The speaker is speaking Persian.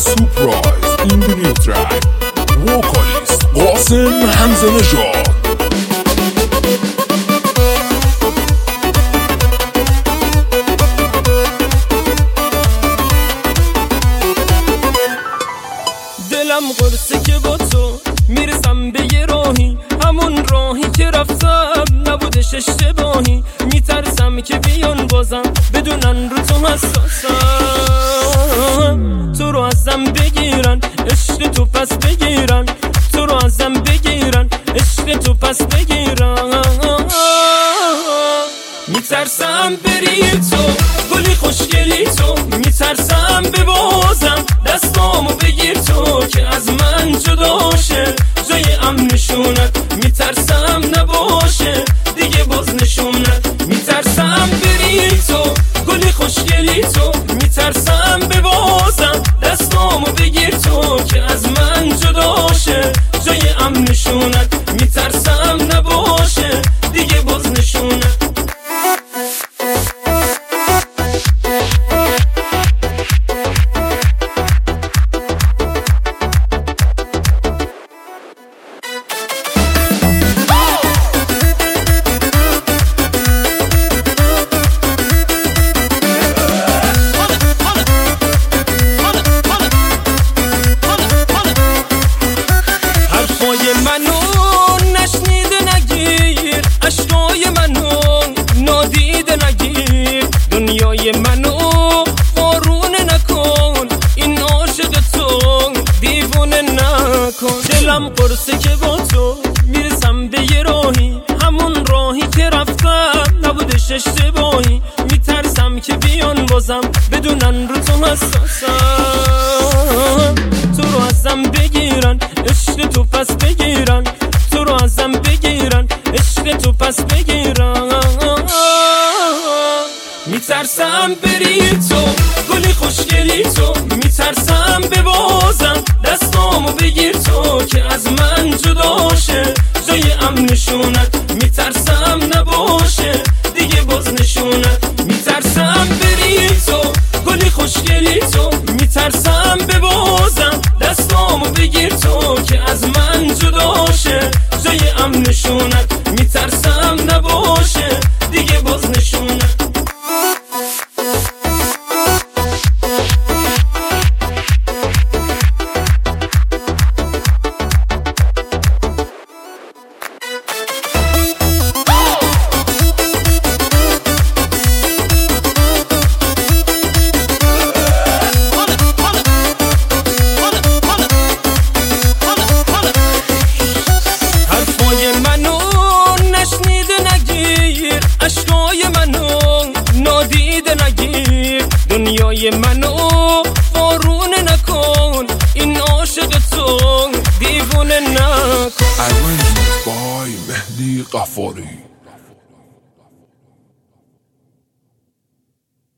Surprise in the new track. Vocalist قاسم حمزه نژاد. دلم قرصه که با تو میرسم به یه راهی، همون راهی که رفتم نبودش اشتباهی. میترسم که بیان بازم بدونن رو تو حساسم، تو رو ازم بگیرن عشق تو پس بگیرن، تو رو ازم بگیرن عشق تو پس بگیرن. میترسم بری تو گلی خوشگلی تو، میترسم ببازم دستامو بگیر تو که از من جدا شه جای نشونت، میترسم نباشه دیگه باز نشونت. میترسم بری تو گلی خوشگلی تو، میترسم ببازم دستامو بگیر تو که از من جدا شه جای نشونت، میترسم نباشه دیگه باز نشونت. منو نشنیده نگیر، عشقای منو نادیده نگیر، دنیای منو قارونه نکن، این عاشق تو دیوونه نکن. دلم قرصه که با تو میرسم به یه راهی، همون راهی که رفتم نبودش اشتباهی. میترسم که بیان بازم بدونن رو تو حساسم، تو رو ازم بگیرن عشق تو پس بگیرن، تو رو ازم بگیرن عشق تو پس بگیرن. میترسم بری تو گلی خوشگلی تو، میترسم ببازم دستامو بگیر تو که از من جدا شه جای نشونت، میترسم نباشه دیگه باز نشونت. میترسم بری تو گلی خوشگلی تو، میترسم ببازم دستامو بگیر تو که از من جدا شه جای نشونت، میترسم نباشه دیگه باز نشونت. عشقای منو نادیده نگیر، دنیای منو قارونه نکن، این عاشق تو دیوونه نکن. Arranged by مهدی قفاری.